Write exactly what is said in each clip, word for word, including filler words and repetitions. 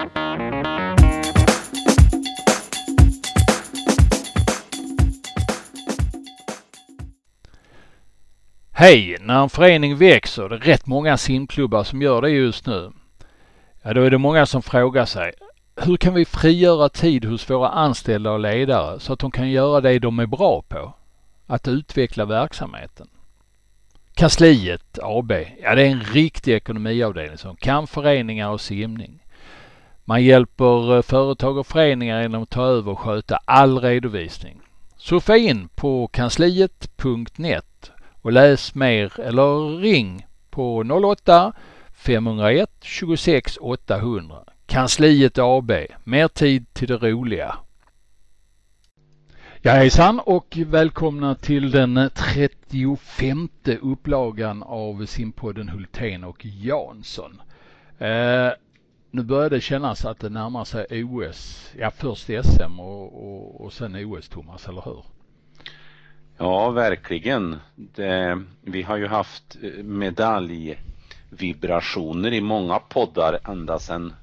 Hej! När en förening växer, det är rätt många simklubbar som gör det just nu. Ja, då är det många som frågar sig, hur kan vi frigöra tid hos våra anställda och ledare så att de kan göra det de är bra på? Att utveckla verksamheten. Kansliet A B, ja det är en riktig ekonomiavdelning som kan föreningar och simning. Man hjälper företag och föreningar genom att ta över och sköta all redovisning. Surfa in på kansliet punkt net och läs mer eller ring på noll åtta fem noll ett tjugosex åttahundra. Kansliet A B, mer tid till det roliga. Ja, hejsan och välkomna till den trettiofemte upplagan av simpodden Hultén och Jansson. Eh, nu börjar det kännas att det närmar sig O S. Ja, först S M och, och, och sen O S, Thomas, eller hur? Ja, verkligen. Det, vi har ju haft medaljvibrationer i många poddar ända sedan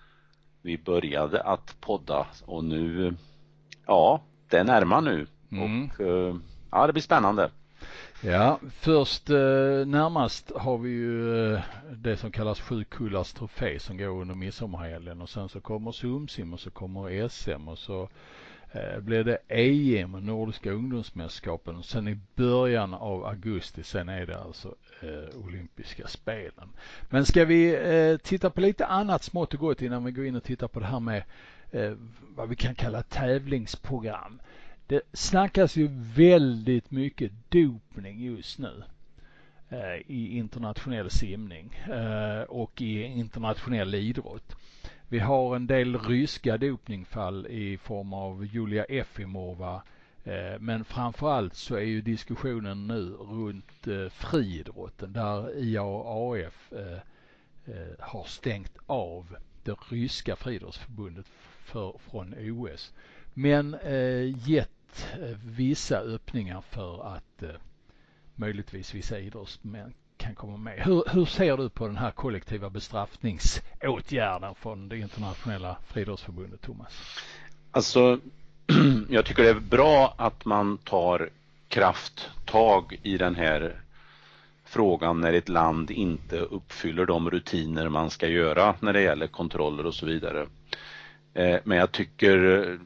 vi började att podda. Och nu, ja, det är närmare nu. Mm. Och ja, det blir spännande. Ja, först eh, närmast har vi ju eh, det som kallas Sjukullars trofé som går under midsommarhelgen. Och sen så kommer Sumsim och så kommer S M och så eh, blir det E M och Nordiska ungdomsmästerskapen. Och sen i början av augusti sen är det alltså eh, olympiska spelen. Men ska vi eh, titta på lite annat smått och gott innan vi går in och tittar på det här med eh, vad vi kan kalla tävlingsprogram. Det snackas ju väldigt mycket dopning just nu eh, i internationell simning eh, och i internationell idrott. Vi har en del ryska dopningfall i form av Julia Efimova, eh, men framförallt så är ju diskussionen nu runt eh, friidrotten där I A A F eh, eh, har stängt av det ryska friidrottsförbundet för, från O S. Men eh, gett eh, vissa öppningar för att eh, möjligtvis vissa idrottsmän kan komma med. Hur, hur ser du på den här kollektiva bestraffningsåtgärden från det internationella friidrottsförbundet, Thomas? Alltså, jag tycker det är bra att man tar krafttag i den här frågan när ett land inte uppfyller de rutiner man ska göra när det gäller kontroller och så vidare. Eh, men jag tycker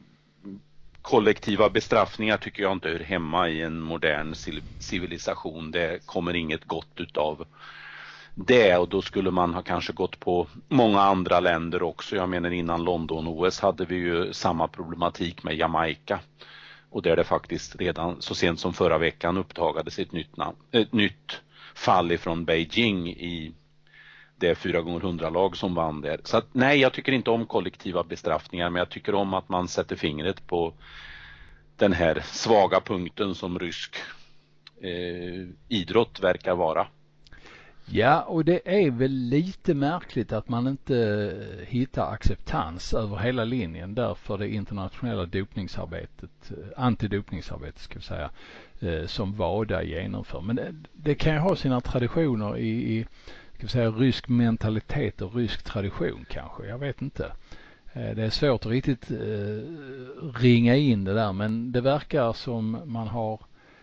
kollektiva bestraffningar tycker jag inte hör hemma i en modern civilisation. Det kommer inget gott utav det, och då skulle man ha kanske gått på många andra länder också. Jag menar, innan London-O S hade vi ju samma problematik med Jamaica, och där det faktiskt redan så sent som förra veckan upptagades ett nytt, namn, ett nytt fall ifrån Beijing i det fyra gånger hundra lag som vann där. Så att, nej, jag tycker inte om kollektiva bestraffningar, men jag tycker om att man sätter fingret på den här svaga punkten som rysk eh, idrott verkar vara. Ja, och det är väl lite märkligt att man inte hittar acceptans över hela linjen där för det internationella dopningsarbetet, antidopningsarbetet ska vi säga, eh, som WADA genomför. Men det, det kan ju ha sina traditioner i, i ska vi säga, rysk mentalitet och rysk tradition kanske, jag vet inte. Eh, det är svårt att riktigt eh, ringa in det där, men det verkar som man har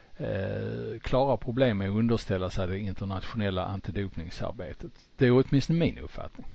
Eh, klara problem med att underställa sig det internationella antidopningsarbetet. Det är åtminstone min uppfattning.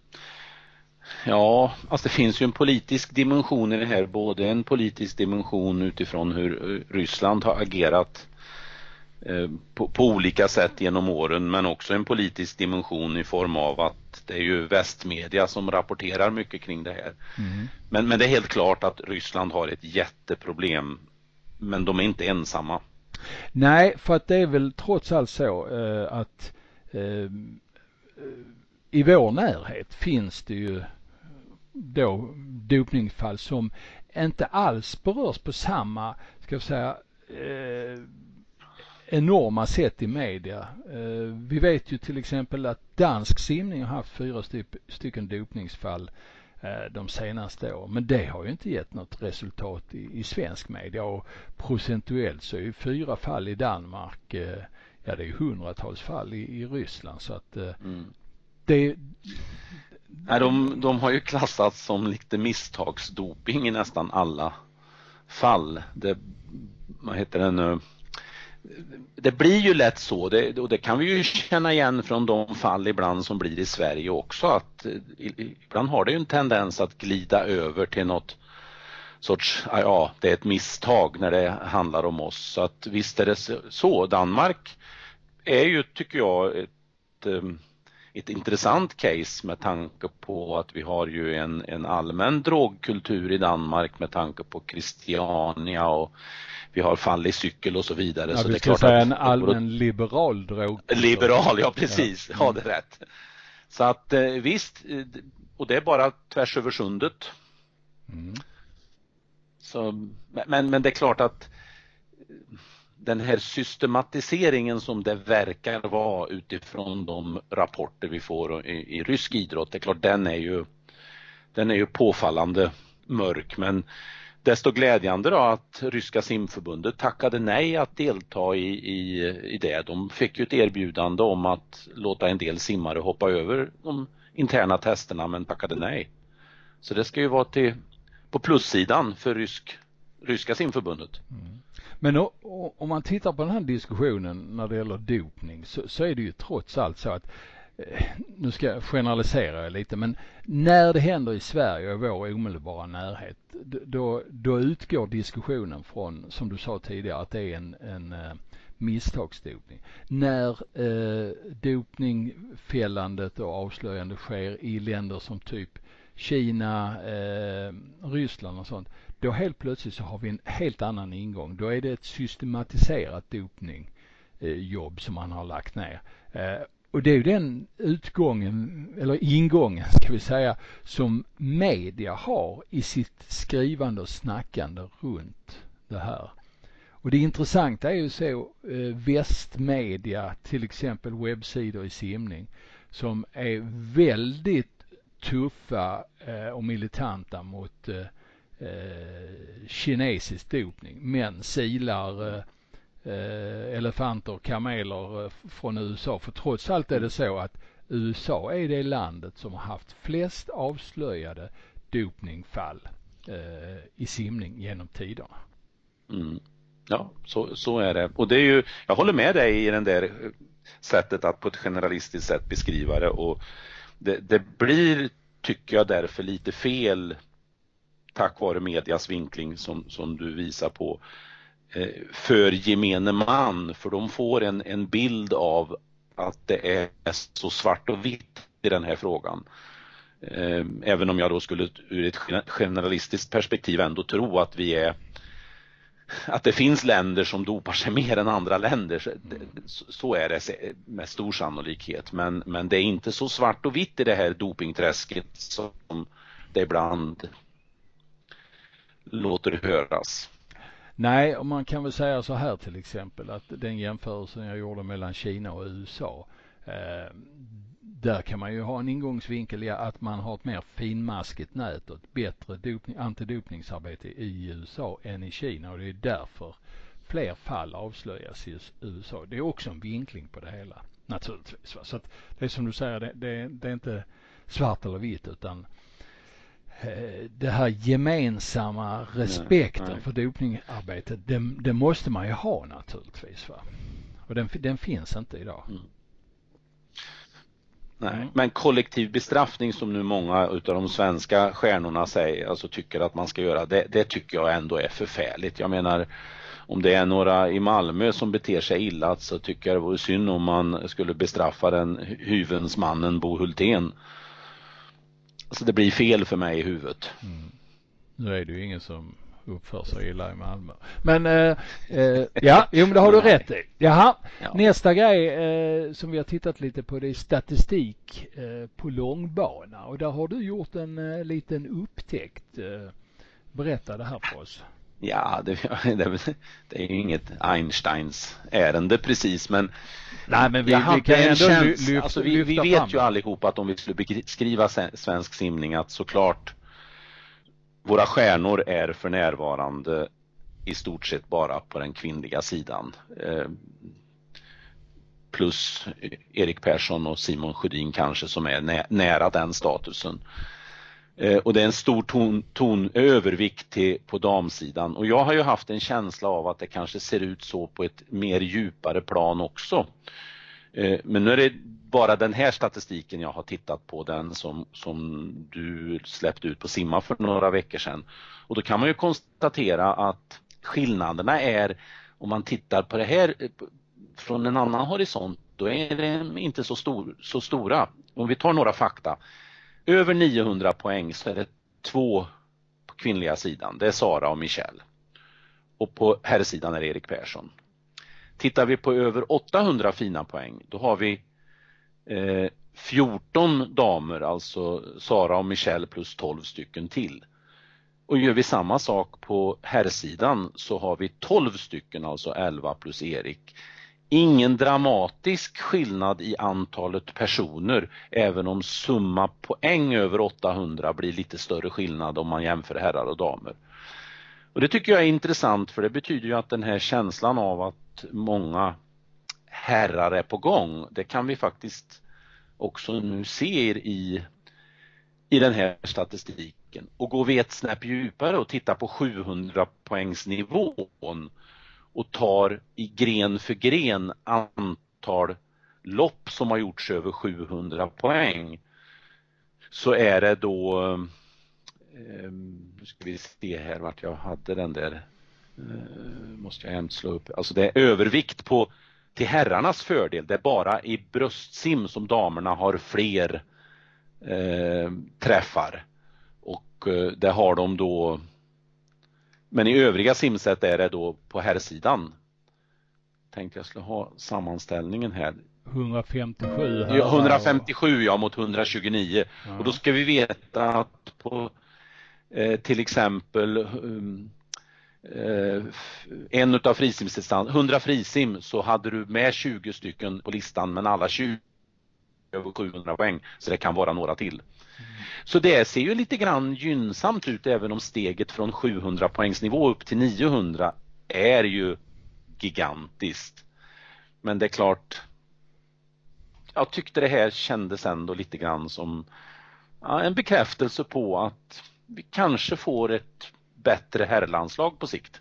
Ja, alltså det finns ju en politisk dimension i det här. Både en politisk dimension utifrån hur Ryssland har agerat eh, på, på olika sätt genom åren, men också en politisk dimension i form av att det är ju västmedia som rapporterar mycket kring det här. Mm. Men, men det är helt klart att Ryssland har ett jätteproblem, men de är inte ensamma. Nej, för att det är väl trots allt så eh, att eh, i vår närhet finns det ju då dopningsfall som inte alls berörs på samma, ska jag säga, eh, enorma sätt i media. Eh, vi vet ju till exempel att dansk simning har haft fyra styck, stycken dopningsfall de senaste åren. Men det har ju inte gett något resultat i, i svensk media, och procentuellt så är ju fyra fall i Danmark, eh, ja det är ju hundratals fall i, i Ryssland, så att eh, mm. det, Nej, de, de har ju klassats som lite misstagsdoping i nästan alla fall. Det, vad heter det nu? Det blir ju lätt så, det, och det kan vi ju känna igen från de fall ibland som blir i Sverige också, att ibland har det ju en tendens att glida över till något sorts, ja, det är ett misstag när det handlar om oss. Så att visst är det så. Danmark är ju, tycker jag, ett, ett intressant case med tanke på att vi har ju en, en allmän drogkultur i Danmark med tanke på Christiania, och vi har fall i cykel och så vidare. Ja, så vi det är ska klart säga att en allmän liberal drogkultur. Liberal, ja precis. Ja, ja det är rätt. Så att visst, och det är bara tvärs över sundet. Mm. Så, men, men det är klart att den här systematiseringen som det verkar vara utifrån de rapporter vi får i, i rysk idrott, det är klart den är ju den är ju påfallande mörk, men desto glädjande då att ryska simförbundet tackade nej att delta i, i, i det. De fick ju ett erbjudande om att låta en del simmare hoppa över de interna testerna, men tackade nej. Så det ska ju vara till, på plussidan för rysk, ryska simförbundet. Mm. Men o, o, om man tittar på den här diskussionen när det gäller dopning, så, så är det ju trots allt så att, eh, nu ska jag generalisera lite, men när det händer i Sverige och vår omedelbara närhet, då, då utgår diskussionen från, som du sa tidigare, att det är en, en eh, misstagsdopning. När eh, dopningfällandet och avslöjande sker i länder som typ Kina, eh, Ryssland och sånt, då helt plötsligt så har vi en helt annan ingång. Då är det ett systematiserat dopningjobb eh, som man har lagt ner. Eh, och det är ju den utgången, eller ingången ska vi säga, som media har i sitt skrivande och snackande runt det här. Och det intressanta är ju så eh, västmedia, till exempel webbsidor i simning, som är väldigt tuffa eh, och militanta mot eh, eh, kinesisk dopning, men silar eh, eh, elefanter, kameler eh, från U S A. För trots allt är det så att U S A är det landet som har haft flest avslöjade dopningfall eh, i simning genom tiderna. Mm. Ja, så, så är det. Och det är ju, jag håller med dig i den där sättet att på ett generalistiskt sätt beskriva det, och det, det blir, tycker jag, därför lite fel tack vare medias vinkling som, som du visar på eh, för gemene man, för de får en, en bild av att det är så svart och vitt i den här frågan. Eh, även om jag då skulle ur ett generalistiskt perspektiv ändå tro att vi är att det finns länder som dopar sig mer än andra länder, så, så är det med stor sannolikhet, men, men det är inte så svart och vitt i det här dopingträsket som det ibland låter höras. Nej, och man kan väl säga så här till exempel, att den jämförelsen jag gjorde mellan Kina och U S A, eh, där kan man ju ha en ingångsvinkel i att man har ett mer finmaskigt nät och ett bättre dopning, antidopningsarbete i U S A än i Kina, och det är därför fler fall avslöjas i U S A. Det är också en vinkling på det hela, naturligtvis. Va? Så att det är som du säger, det, det, det är inte svart eller vitt, utan eh, det här gemensamma respekten nej, nej. för dopningarbetet, det, det måste man ju ha naturligtvis. Va? Och den, den finns inte idag. Mm. Nej, mm. Men kollektiv bestraffning som nu många utav de svenska stjärnorna säger, alltså tycker att man ska göra, det, det tycker jag ändå är förfärligt. Jag menar, om det är några i Malmö som beter sig illa, så tycker jag det vore synd om man skulle bestraffa den hyvensmannen Bo Hultén. Så det blir fel för mig i huvudet. Mm. Nu är det ju ingen som uppför sig illa i Malmö. Men eh, eh, ja, jo, men det har du rätt i. Jaha. Ja. Nästa grej eh, som vi har tittat lite på, det är statistik eh, på långbana. Och där har du gjort en eh, liten upptäckt. Eh, berätta det här för oss. Ja, det, det, det är ju inget Einsteins ärende precis, men, nej, men vi, vi kan ändå käns- lyfta, alltså, vi, vi vet ju allihop att om vi skulle beskriva svensk simning, att såklart våra stjärnor är för närvarande i stort sett bara på den kvinnliga sidan. Eh, plus Erik Persson och Simon Sjödin kanske som är nä- nära den statusen. Eh, och det är en stor ton, ton övervikt till, på damsidan. Och jag har ju haft en känsla av att det kanske ser ut så på ett mer djupare plan också. Eh, men nu är det bara den här statistiken jag har tittat på, den som, som du släppte ut på Simma för några veckor sedan. Och då kan man ju konstatera att skillnaderna är, om man tittar på det här från en annan horisont, då är det inte så, stor, så stora. Om vi tar några fakta. Över niohundra poäng så är det två på kvinnliga sidan. Det är Sara och Michelle. Och på herrsidan är det Erik Persson. Tittar vi på över åttahundra fina poäng, då har vi eh, fjorton damer, alltså Sara och Michelle plus tolv stycken till. Och gör vi samma sak på herrsidan så har vi tolv stycken, alltså elva plus Erik. Ingen dramatisk skillnad i antalet personer, även om summa poäng över åttahundra blir lite större skillnad om man jämför herrar och damer. Och det tycker jag är intressant, för det betyder ju att den här känslan av att många herrar är på gång, det kan vi faktiskt också nu se i, i den här statistiken. Och går vi ett snäpp djupare och tittar på sjuhundra poängsnivån och tar i gren för gren antal lopp som har gjorts över sjuhundra poäng, så är det då, eh, nu ska vi se här vart jag hade den där, eh, måste jag ämt slå upp, alltså det är övervikt på till herrarnas fördel. Det är bara i bröstsim som damerna har fler eh, träffar, och eh, det har de då. Men i övriga simsätt är det då på herrsidan. Tänkte jag skulle ha sammanställningen här. hundrafemtiosju här. Ja, hundrafemtiosju ja, mot hundratjugonio. Ja. Och då ska vi veta att på eh, till exempel um, eh, en utav frisimsdistans, hundra frisim, så hade du med tjugo stycken på listan, men alla tjugo över sjuhundra poäng, så det kan vara några till. Så det ser ju lite grann gynnsamt ut, även om steget från sjuhundra poängsnivå upp till niohundra är ju gigantiskt. Men det är klart, jag tyckte det här kändes ändå lite grann som ja, en bekräftelse på att vi kanske får ett bättre herrlandslag på sikt.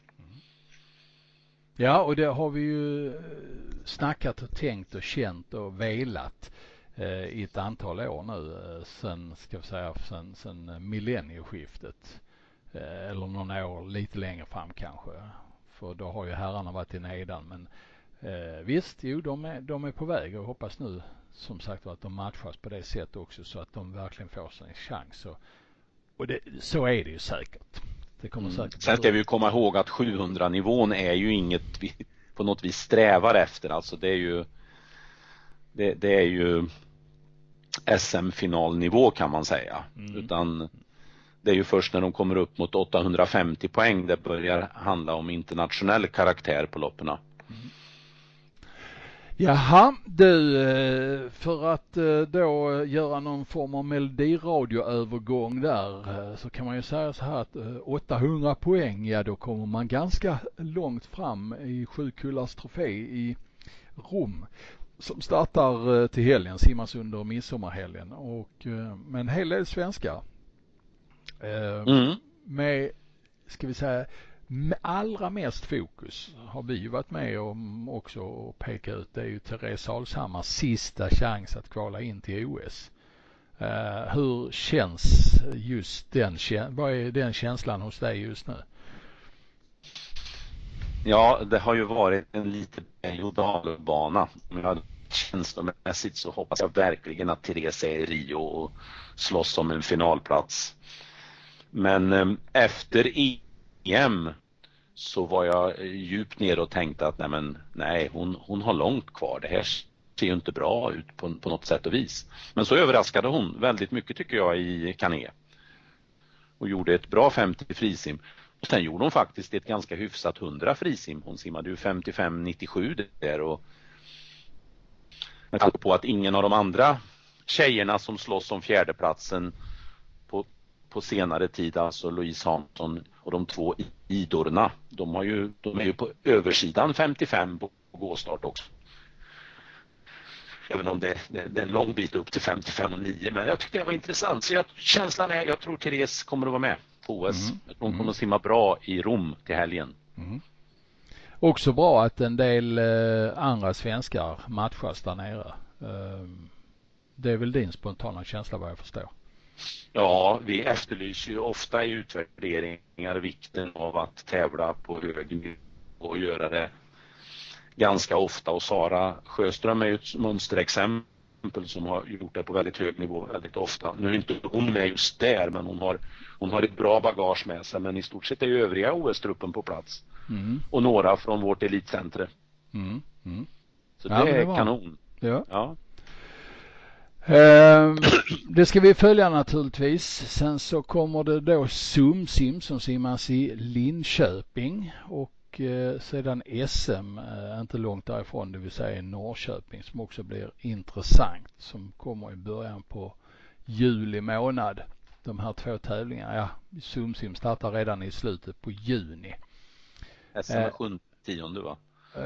Ja, och det har vi ju snackat och tänkt och känt och velat i ett antal år nu, sen ska vi säga sen, sen millennieskiftet, eller några år lite längre fram kanske, för då har ju herrarna varit i nedan, men eh, visst, jo de är, de är på väg, och hoppas nu som sagt att de matchas på det sättet också, så att de verkligen får sin chans, och, och det, så är det ju säkert. Det kommer mm. säkert. Sen ska vi ju komma ihåg att sjuhundra nivån är ju inget vi på något vis strävar efter, alltså det är ju det, det är ju S M-finalnivå kan man säga, mm. utan det är ju först när de kommer upp mot åttahundrafemtio poäng det börjar handla om internationell karaktär på loppen. Mm. Jaha, du, för att då göra någon form av melodiradioövergång där, så kan man ju säga så här att åttahundra poäng, ja då kommer man ganska långt fram i Sju kullars trofé i Rom, som startar till helgen, simmas under midsommarhelgen, och med en hel del svenskar. Mm. Med, ska vi säga, med allra mest fokus har vi ju varit med om också och peka ut, det är ju Therese Alshammars sista chans att kvala in till O S. Uh, hur känns just den, vad är den känslan hos dig just nu? Ja, det har ju varit en lite berg-och-dalbana. Om jag känslomässigt så hoppas jag verkligen att Therese är i Rio och slåss om en finalplats. Men eh, efter E M så var jag djupt ner och tänkte att nej, men, nej hon, hon har långt kvar. Det här ser ju inte bra ut på, på något sätt och vis. Men så överraskade hon väldigt mycket tycker jag i Cannes. Och gjorde ett bra femtio frisim. Och sen gjorde hon faktiskt ett ganska hyfsat hundra frisim. Hon simmade ju femtiofem nittiosju där, och med tanke på att ingen av de andra tjejerna som slåss om fjärdeplatsen på, på senare tid, alltså Louise Hansson och de två idorna, de, har ju, de är ju på översidan femtiofem på gåstart också. Även om det, det, det är en lång bit upp till femtiofem och nio. Men jag tyckte det var intressant. Så jag, känslan är, jag tror Therese kommer att vara med på O S. Mm. Jag tror hon kommer att simma bra i Rom till helgen. Mm. Också bra att en del eh, andra svenskar matchas där nere. Eh, det är väl din spontana känsla vad jag förstår. Ja, vi efterlyser ju ofta i utvärderingar vikten av att tävla på hög nivå och göra det ganska ofta. Och Sara Sjöström är ju ett mönsterexempel som har gjort det på väldigt hög nivå väldigt ofta. Nu är inte hon med just där, men hon har, hon har ett bra bagage med sig. Men i stort sett är ju övriga O S-truppen på plats. Mm. Och några från vårt elitcentre. Mm. Mm. Så ja, det är det kanon. Ja. Ja. Uh, det ska vi följa naturligtvis. Sen så kommer det då Sumsim som simmas i Linköping och uh, sedan S M uh, inte långt därifrån, det vill säga Norrköping, som också blir intressant, som kommer i början på juli månad. De här två tävlingarna, ja, Sumsim startar redan i slutet på juni. S M är sjunde, tionde va? Uh,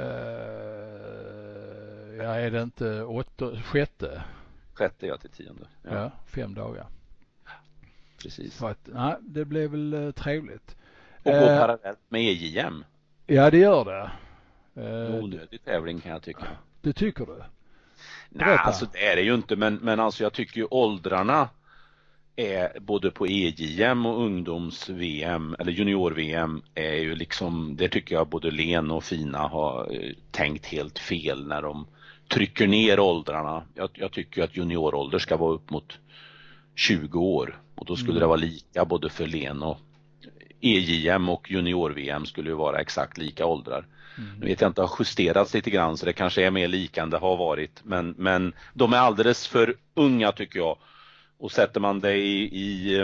ja, är det inte åtta, sjätte? Sjätte ja till tionde. Ja, ja fem dagar. Precis. Så att, nej, det blev väl uh, trevligt. Och gå uh, parallellt med E J M. Ja, det gör det. Uh, Onödig tävling kan jag tycka. Det tycker du? Nej, alltså det är det ju inte. Men, men alltså jag tycker ju åldrarna är både på E J M och ungdoms-V M eller junior-V M är ju liksom, det tycker jag både Len och Fina har eh, tänkt helt fel när de trycker ner åldrarna. Jag, jag tycker att juniorålder ska vara upp mot tjugo år och då skulle mm. det vara lika både för Len och E J M och junior-V M skulle ju vara exakt lika åldrar. Mm. Nu vet jag inte, har justerats lite grann så det kanske är mer lika än det har varit, men, men de är alldeles för unga tycker jag. Och sätter man det i, i,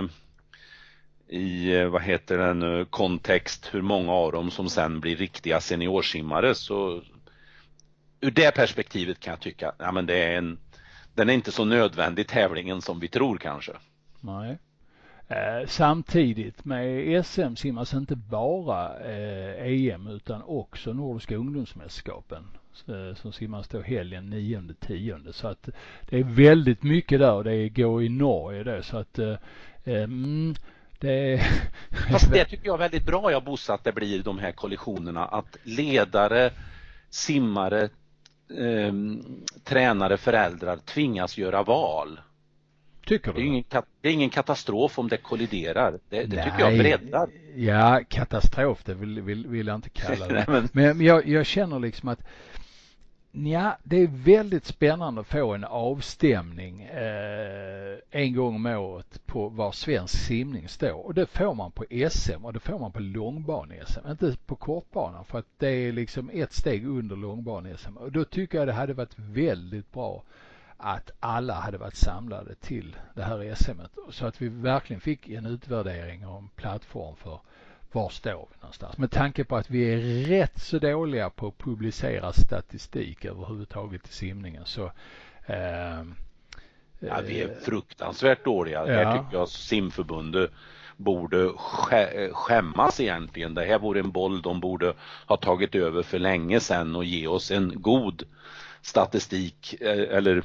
i vad heter det nu, kontext hur många av dem som sen blir riktiga seniorsimmare, så ur det perspektivet kan jag tycka ja, men det är en, den är inte så nödvändig tävlingen som vi tror kanske. Nej. Eh, samtidigt med S M simmas inte bara eh, E M utan också Nordiska ungdomsmästerskapen eh, som simmas då helgen nionde tionde, så att det är väldigt mycket där och det går i Norge då, så att eh, mm, det är fast det tycker jag är väldigt bra, jag Bosse, att det blir de här kollisionerna, att ledare, simmare, eh, tränare, föräldrar tvingas göra val. Tycker du? Det är ingen, det är ingen katastrof om det kolliderar. Det, det tycker jag breddar. Ja, katastrof, det vill, vill, vill jag inte kalla det. Nej, men men jag, jag känner liksom att ja, det är väldigt spännande att få en avstämning eh, en gång om året på var svensk simning står. Och det får man på S M och det får man på långban-S M. Inte på kortbanan, för att det är liksom ett steg under långban-S M. Och då tycker jag det hade varit väldigt bra att alla hade varit samlade till det här S M-et, så att vi verkligen fick en utvärdering och en plattform för var står vi någonstans. Med tanke på att vi är rätt så dåliga på att publicera statistik överhuvudtaget i simningen, så eh, ja, vi är fruktansvärt dåliga. Ja. Här tycker jag simförbundet borde skämmas egentligen. Det här vore en boll de borde ha tagit över för länge sedan och ge oss en god statistik eller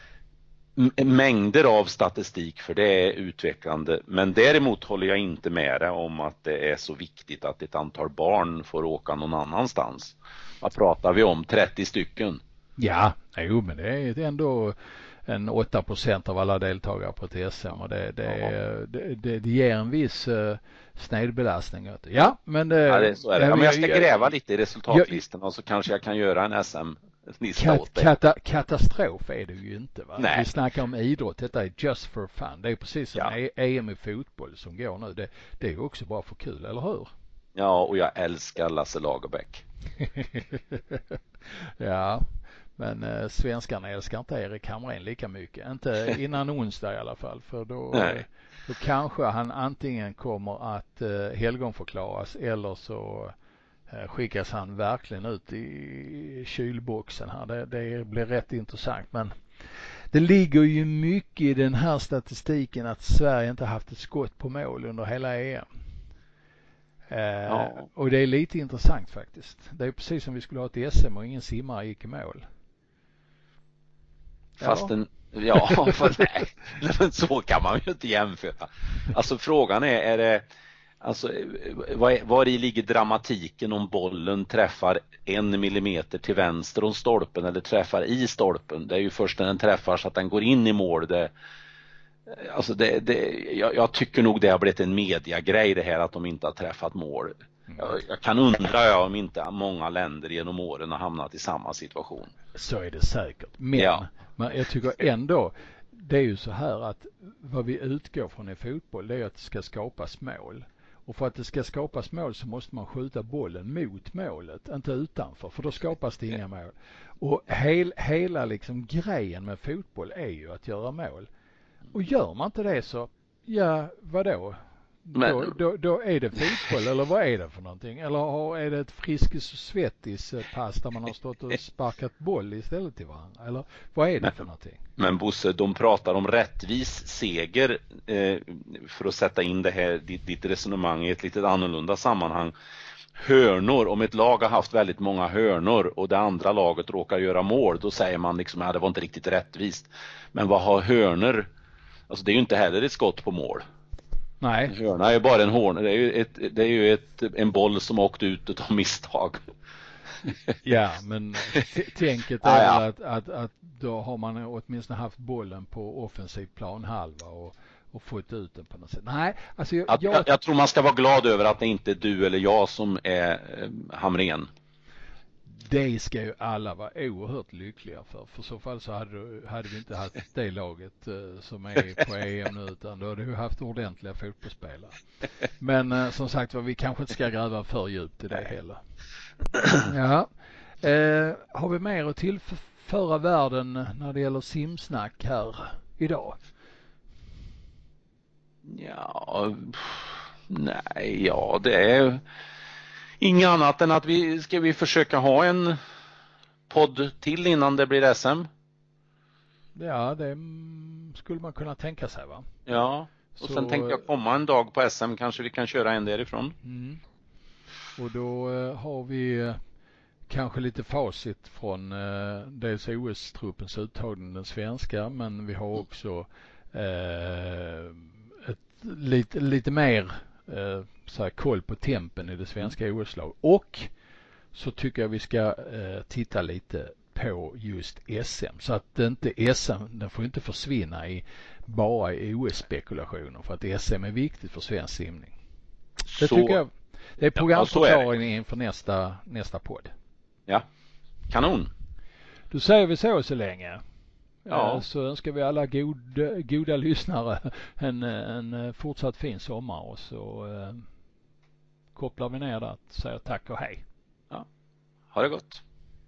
mängder av statistik, för det är utvecklande. Men däremot håller jag inte med dig om att det är så viktigt att ett antal barn får åka någon annanstans. Vad pratar vi om? trettio stycken? Ja, jo, men det är ändå en åtta procent av alla deltagare på ett S M och det, det, ja. det, det, det ger en viss uh, snedbelastning. Ja, men det, ja, det, så är det. Ja, men jag ska gräva lite i resultatlistan och så kanske jag kan göra en S M. Kat- kata- katastrof är det ju inte, va? Nej. Vi snackar om idrott, detta är just for fun. Det är precis som ja. E M i fotboll som går nu. Det, det är ju också bara för kul, eller hur? Ja, och jag älskar Lasse Lagerbäck. Ja, men eh, svenskarna älskar inte Erik Hamrén lika mycket. Inte innan onsdag i alla fall, för då, Nej. då kanske han antingen kommer att eh, helgonförklaras eller så skickas han verkligen ut i kylboxen här. Det, det blir rätt intressant, men det ligger ju mycket i den här statistiken att Sverige inte haft ett skott på mål under hela E M. Eh, ja. Och det är lite intressant faktiskt. Det är precis som vi skulle ha ett S M och ingen simmare gick i mål. Fast en, ja, för nej, men så kan man ju inte jämföra. Alltså frågan är, är det, alltså, var, var i ligger dramatiken om bollen träffar en millimeter till vänster om stolpen eller träffar i stolpen? Det är ju först när den träffar så att den går in i mål. Det, alltså det, det, jag, jag tycker nog det har blivit en mediagrej det här att de inte har träffat mål. Jag, jag kan undra ja, om inte många länder genom åren har hamnat i samma situation. Så är det säkert. Men, ja. men jag tycker ändå, det är ju så här att vad vi utgår från i fotboll, det är att det ska skapas mål. Och för att det ska skapas mål så måste man skjuta bollen mot målet, inte utanför, för då skapas det inga mål. Och hel, hela liksom grejen med fotboll är ju att göra mål. Och gör man inte det så, ja, vadå? Men, då, då, då är det fotboll, eller vad är det för någonting? Eller har, är det ett Friskis och Svettis pass där man har stått och sparkat boll istället till varandra? Eller vad är det men, för någonting? Men Bosse, de pratar om rättvis seger eh, för att sätta in det här, ditt, ditt resonemang i ett lite annorlunda sammanhang. Hörnor, om ett lag har haft väldigt många hörnor och det andra laget råkar göra mål, då säger man liksom att ja, det var inte riktigt rättvist. Men vad har hörnor? Alltså det är ju inte heller ett skott på mål. Nej. Hörna är ju bara en hörna. Det är ju, ett, det är ju ett, en boll som åkt ut av misstag. Ja, men tänket är ah, ja. väl att, att, att då har man åtminstone haft bollen på offensiv planhalva och, och fått ut den på något sätt. Nej, alltså jag, jag, jag, jag tror man ska vara glad över att det inte är du eller jag som är eh, Hamrén. Det ska ju alla vara oerhört lyckliga för. För så fall så hade, hade vi inte haft det laget uh, som är på E M nu, utan då hade vi haft ordentliga fotbollsspelare. Men uh, som sagt var, vi kanske inte ska gräva för djupt i det heller. Ja. Uh, har vi mer att tillföra världen när det gäller simsnack här idag? Ja, nej, ja det är inget annat än att vi ska vi försöka ha en podd till innan det blir S M. Ja, det skulle man kunna tänka sig, va? Ja, och så, sen tänkte jag komma en dag på S M, kanske vi kan köra en därifrån. Mm. Och då uh, har vi uh, kanske lite facit från uh, dels O S-truppens uttagning, den svenska, men vi har också uh, ett, lite, lite mer uh, så här, koll på tempen i det svenska O S-lag. Och så tycker jag vi ska uh, titta lite på just S M, så att det inte S M, den får inte försvinna i bara i O S-spekulationer, för att S M är viktigt för svensk simning. Det så, tycker jag. Det är programförklaringen ja, inför nästa, nästa podd. Ja, kanon. Då säger vi så så länge. Ja. Så önskar vi alla goda, goda lyssnare en, en fortsatt fin sommar, och så eh, kopplar vi ner där och säger tack och hej. Ja. Ha det gott.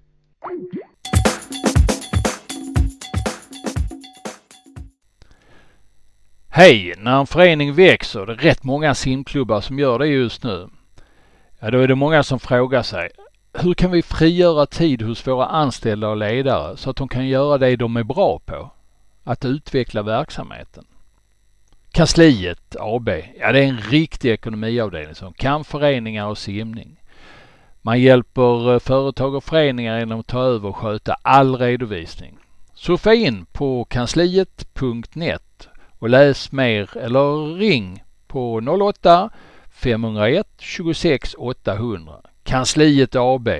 Hej! När en förening växer, det är rätt många simklubbar som gör det just nu. Ja, då är det många som frågar sig, hur kan vi frigöra tid hos våra anställda och ledare så att de kan göra det de är bra på? Att utveckla verksamheten. Kansliet A B, ja det är en riktig ekonomiavdelning som kan föreningar och simning. Man hjälper företag och föreningar genom att ta över och sköta all redovisning. Surfa in på kansliet punkt net och läs mer eller ring på noll åtta fem noll ett tjugosex åttahundra. Kansliet A B.